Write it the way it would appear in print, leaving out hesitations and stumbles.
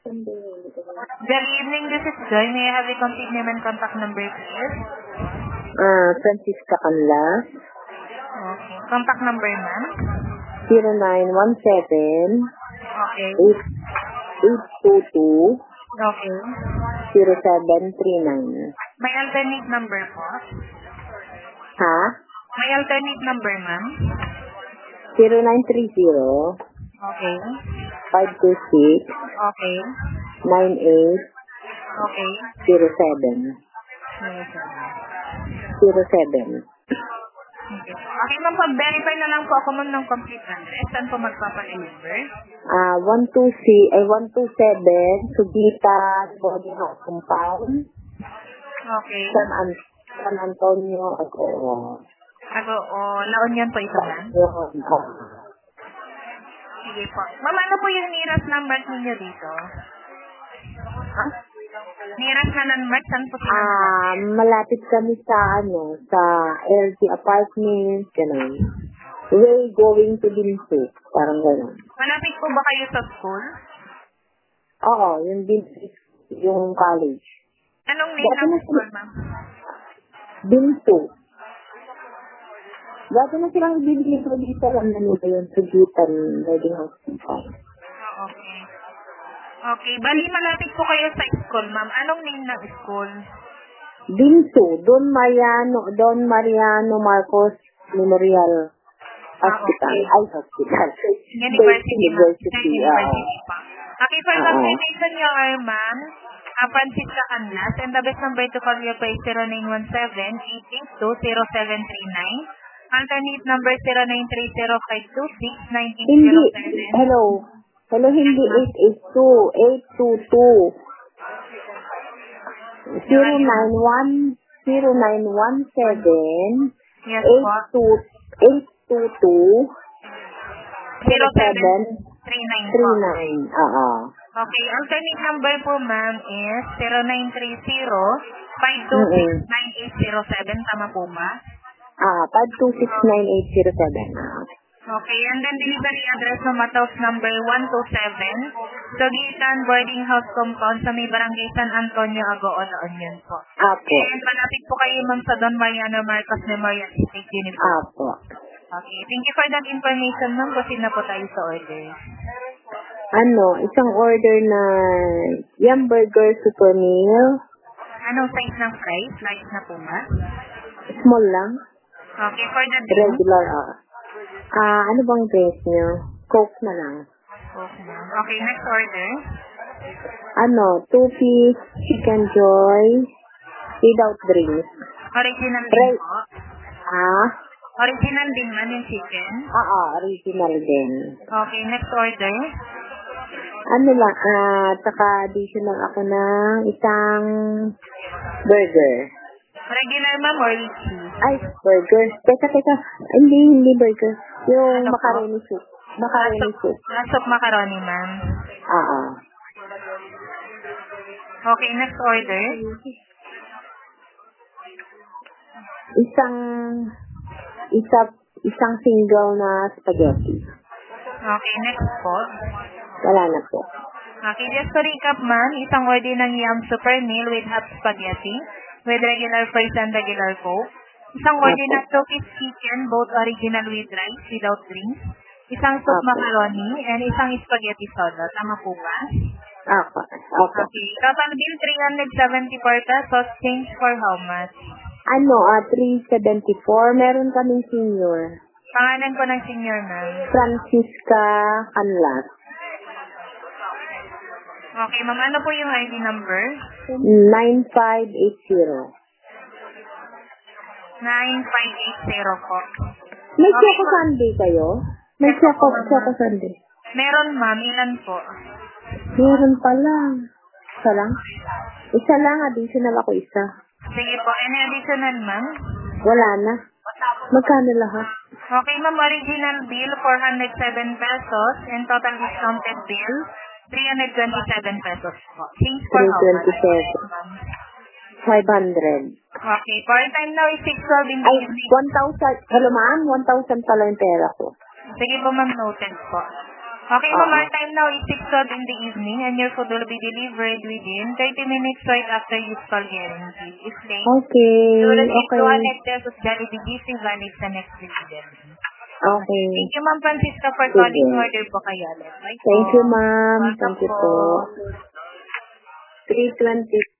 Good evening, this is Joy. May I have the complete name and contact number, please? Francisca Canlas. Okay. Contact number, ma'am? 0917 Okay. 822 Okay. 0739. May alternate number po? Ha? May alternate number, ma'am? 0930 Okay. 526 Okay. 9807. Okay. 07. Okay. Okay, ma'am, pag-verify na lang po ako, ma'am, ng complete address. Saan po magpapadeliver? 127 Subitan Body House Compound. Okay. San Antonio, ako. La Union po ito, ma'am? Sige po. Ma'am, ano po yung nearest number ninyo dito? Ha? Nearest na landmark, saan po sila? Malapit kami sa LG Apartments, gano'n. Way going to Binsu, parang gano'n. Malapit po ba kayo sa school? Oo, yung Binsu, yung college. Anong name ng school, ma'am? Binsu. Dati na silang bibili ko dito, alam na nila yun, Sugitan, Wedding House. Okay. Okay, bali malapit po kayo sa school, ma'am. Anong name ng school? Binsu, Don Mariano Marcos Memorial Hospital. Okay. Ay, hospital. University pa. Okay, for Oo. confirmation nyo are, ma'am, Francisca Canlas, and the best number to call you po is 0917-882-0739. Alternate number 0930-526-1907. Hindi. Hello, hindi 882. 0917 Yes po. 822 0739 po. 39. Oo. Okay, alternate number po, ma'am, is 0930-526-9807. Tama po ba? 5269807. Okay, and then delivery address ng Mataus number 127, Sugitan Boarding House Compound sa may Barangay San Antonio, Agoo, La Union po. Apo. And malapit po kayo, ma'am, sa Don Mariano Marcos Memorial State University. Apo. Okay, thank you for that information, ma'am. Proceed na po tayo sa order. Isang order na Yum Burger Super Meal. Anong size ng fries? Large na po ba? Small lang. Okay, for the drink? Regular, ano bang drink nyo? Coke na lang. Okay, ma'am. Okay, next order. 2-piece Chicken Joy without drinks. Original din po? Original din man yung chicken? Original din. Okay, next order. Taka additional ako ng isang burger. Regular, ma'am, or cheese? Ay, burger. Teka. Hindi burger. Yung macaroni soup. Macaroni soup. Soup macaroni, ma'am. Okay, next order. Isang single na spaghetti. Okay, next po. Wala na po. Okay, just to recap, ma'am, isang order ng Yum Super Meal with hot spaghetti, with regular fries and regular Coke. Isang order ng 2-piece chicken, both original with rice, without drinks. Isang soup macaroni, and isang spaghetti soda. Tama po ba? Okay. Total bill, 374 pesos. Change for how much? 374. Meron kaming senior. Pangalan ko ng senior, ma'am. Francisca Canlas. Okay, ma'am. Ano po yung ID number? 9580. 9580 po. May Choco Sunday kayo? May Choco Sunday. Meron, ma'am. Ilan po? Meron pala. Isa lang? Isa lang. Additional ako isa. Sige po. Any additional, ma'am? Wala na. Magkano lahat? Okay, ma'am. Original bill, 407 pesos. And total discounted bill, 327 pesos po. Change for how much? 500. Okay. For time now is 6:12 in the evening. 1,000. Hello, ma'am? 1,000 pala yung pera ko. Sige po, ma'am. Noted po. Okay, ma'am, our time now is 6:12 in the evening and your food will be delivered within 30 minutes right after you call guarantee. If late, you will receive 200 pesos Jollibee GC valid sa next delivery. Okay. Thank you, Ma'am Francisca, for Sige. calling. Order po kayo ulit. Bye po. Thank you, ma'am. Welcome Thank you po. po. 320.